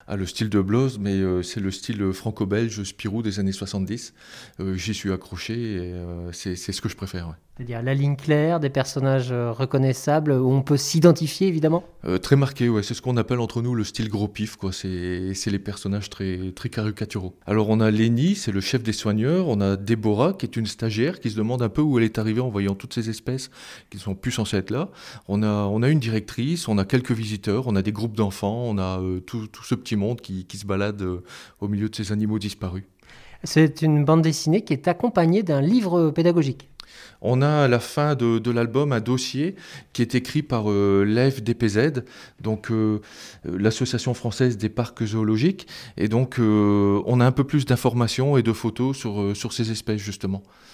Ah, le style de Bloz, mais c'est le style franco-belge Spirou des années 70. J'y suis accroché et c'est ce que je préfère. Ouais. C'est-à-dire la ligne claire, des personnages reconnaissables, où on peut s'identifier évidemment. Très marqué, ouais, c'est ce qu'on appelle entre nous le style gros pif, quoi. C'est les personnages très caricaturaux. Alors on a Lenny, c'est le chef des soigneurs, on a Déborah, qui est une stagiaire qui se demande un peu où elle est arrivée en voyant toutes ces espèces qui ne sont plus censées être là. On a une directrice, on a quelques visiteurs, on a des groupes d'enfants, on a tout ce petit monde qui se balade au milieu de ces animaux disparus. C'est une bande dessinée qui est accompagnée d'un livre pédagogique. On a à la fin de l'album un dossier qui est écrit par l'AFDPZ, donc l'Association française des parcs zoologiques. Et donc on a un peu plus d'informations et de photos sur ces espèces justement.